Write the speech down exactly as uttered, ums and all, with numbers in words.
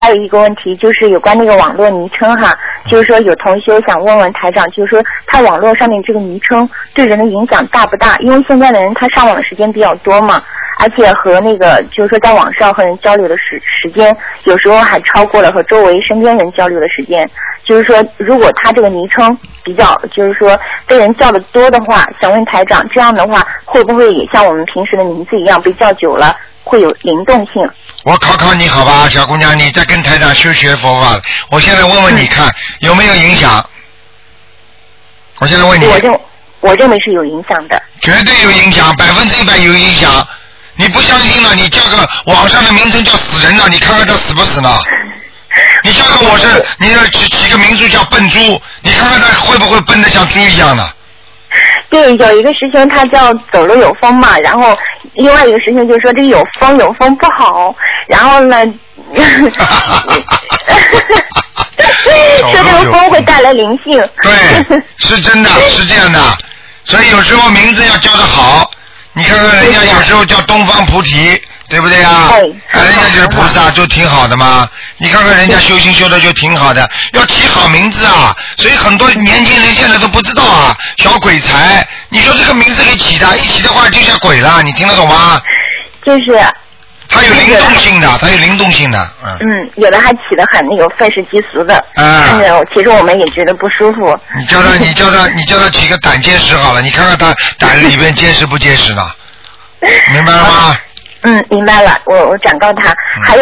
还有一个问题就是有关那个网络昵称哈，就是说有同学想问问台长，就是说他网络上面这个昵称对人的影响大不大？因为现在的人他上网的时间比较多嘛，而且和那个就是说在网上和人交流的时时间，有时候还超过了和周围身边人交流的时间。就是说，如果他这个昵称比较，就是说被人叫的多的话，想问台长，这样的话会不会也像我们平时的名字一样，被叫久了会有灵动性？ 我考考你好吧，小姑娘，你在跟台长修学佛法，我现在问问你看、嗯、有没有影响？我现在问你， 我认我认为是有影响的， 绝对有影响，百分之一百有影响。你不相信了，你叫个网上的名称叫死人了，你看看他死不死呢？你叫个我是，你要起起个名字叫笨猪，你看看他会不会笨得像猪一样的？ 对，有一个师兄他叫走路有风嘛，然后另外一个师兄就说这个有风有风不好，然后呢说这个风会带来灵性。 对，是真的，是这样的，所以有时候名字要叫得好，你看看人家有时候叫东方菩提，对不对啊？ 对， 人家就是菩萨，就挺好的嘛。你看看人家修行修的就挺好的，要起好名字啊。所以很多年轻人现在都不知道啊，小鬼才，你说这个名字给起的，一起的话就像鬼了，你听得懂吗？ 就是。 它有灵动性的，它有灵动性的，嗯。 嗯，有的还起得很那个愤世嫉俗的， 啊、 嗯，其实我们也觉得不舒服。 你叫他，你叫他，你叫他起个胆结石好了，你看看他胆里边结实不结实呢？明白了吗？ 嗯，明白了，我我转告他。 嗯、 还有。